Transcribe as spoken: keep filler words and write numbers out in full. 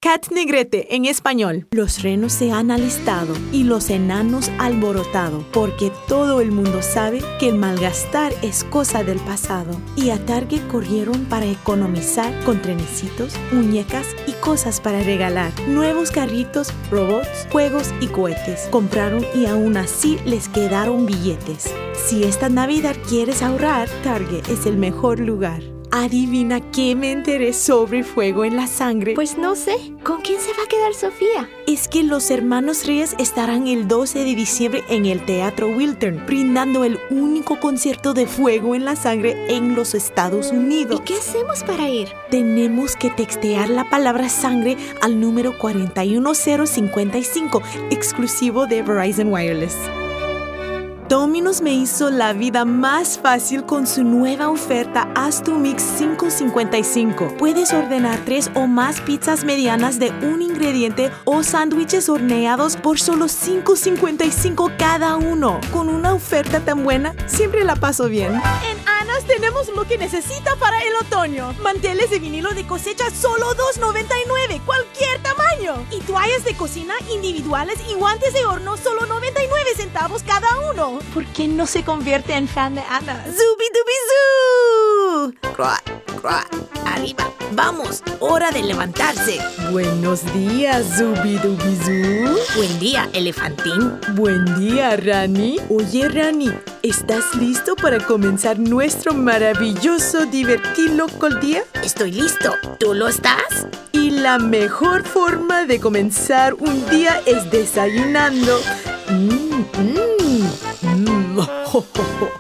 Cat Negrete en español. Los renos se han alistado y los enanos alborotado, porque todo el mundo sabe que el malgastar es cosa del pasado. Y a Target corrieron para economizar con trenecitos, muñecas y cosas para regalar. Nuevos carritos, robots, juegos y cohetes. Compraron y aún así les quedaron billetes. Si esta Navidad quieres ahorrar, Target es el mejor lugar. Adivina qué me enteré sobre Fuego en la Sangre. Pues no sé, ¿con quién se va a quedar Sofía? Es que los hermanos Reyes estarán el doce de diciembre en el Teatro Wiltern, brindando el único concierto de Fuego en la Sangre en los Estados Unidos. ¿Y qué hacemos para ir? Tenemos que textear la palabra sangre al número cuatro uno cero cinco cinco, exclusivo de Verizon Wireless. Domino's me hizo la vida más fácil con su nueva oferta Haz tu Mix cinco cincuenta y cinco. Puedes ordenar tres o más pizzas medianas de un ingrediente o sándwiches horneados por solo cinco cincuenta y cinco cada uno. Con una oferta tan buena, siempre la paso bien. En Anas tenemos lo que necesita para el otoño. Manteles de vinilo de cosecha solo dos noventa y nueve, cualquier tamaño. Y toallas de cocina individuales y guantes de horno solo noventa y nueve centavos cada uno. ¿Por qué no se convierte en fan de Ana? ¡Zubi-dubi-zoo! ¡Croa, croa! ¡Arriba! ¡Vamos! ¡Hora de levantarse! Buenos días, Zubi-dubi-zoo. Buen día, elefantín. Buen día, Rani. Oye, Rani, ¿estás listo para comenzar nuestro maravilloso, divertido, loco día? Estoy listo. ¿Tú lo estás? Y la mejor forma de comenzar un día es desayunando. Mmm, mmm, mmm.